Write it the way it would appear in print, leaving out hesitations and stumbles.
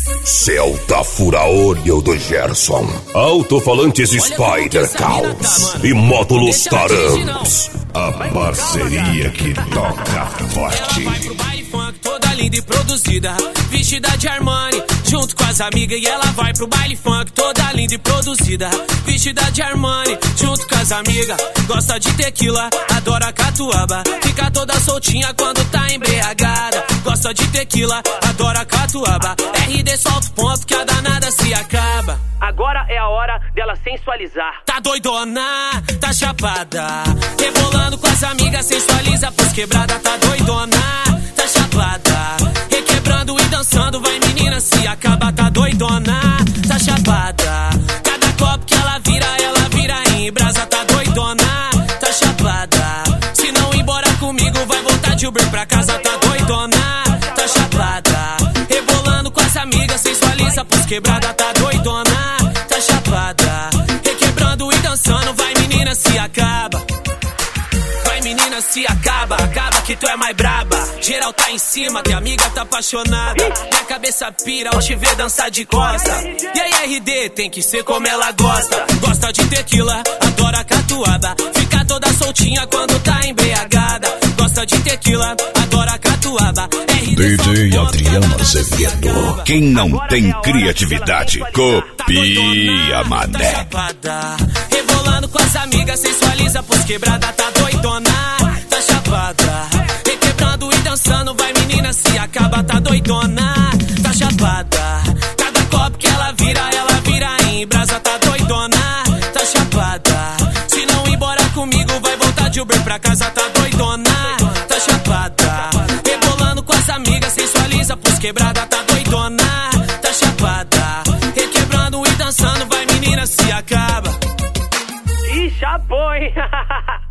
Celta Fura-olho do Gerson, alto-falantes Spider Caos e módulos Tarams. A parceria que toca forte. Toda linda e produzida, vestida de Armani, junto com as amigas, e ela vai pro baile funk. Toda linda e produzida, vestida de Armani, junto com as amigas. Gosta de tequila, adora catuaba, fica toda soltinha quando tá embriagada. Gosta de tequila, adora catuaba, RD solta o ponto que a danada se acaba. Agora é a hora dela sensualizar. Tá doidona, tá chapada, rebolando com as amigas, sensualiza pros quebrada. Tá doidona, tá chapada, requebrando e dançando, vai menina, se acaba. Tá doidona, tá chapada, cada copo que ela vira em brasa. Tá doidona, tá chapada, se não ir embora comigo vai voltar de Uber pra casa. Tá doidona, tá chapada, rebolando com as amigas, sensualiza pros quebrada. Tá doidona, tá chapada, requebrando e dançando, vai menina, se acaba. Vai menina, se acaba, acaba que tu é mais braba. Geral tá em cima, tua amiga tá apaixonada. Minha cabeça pira ao te ver dançar de costa. E aí RD tem que ser como ela gosta. Gosta de tequila, adora catuaba, fica toda soltinha quando tá embriagada. Gosta de tequila, adora catuaba, DJ Adriano Azevedo. Quem não tem criatividade, copia, mané. Rebolando com as amigas, sensualiza pros quebrada. Tá doidona, tá chapada, requebrando e dançando, vai menina, se acaba. Tá doidona, tá chapada, cada copo que ela vira em brasa. Tá doidona, tá chapada, se não ir embora comigo vai voltar de Uber pra casa. Tá doidona, tá chapada, rebolando com as amigas, sensualiza pros quebrada. Tá doidona, tá chapada, requebrando e dançando, vai menina, se acaba. Ih, chapou, hein?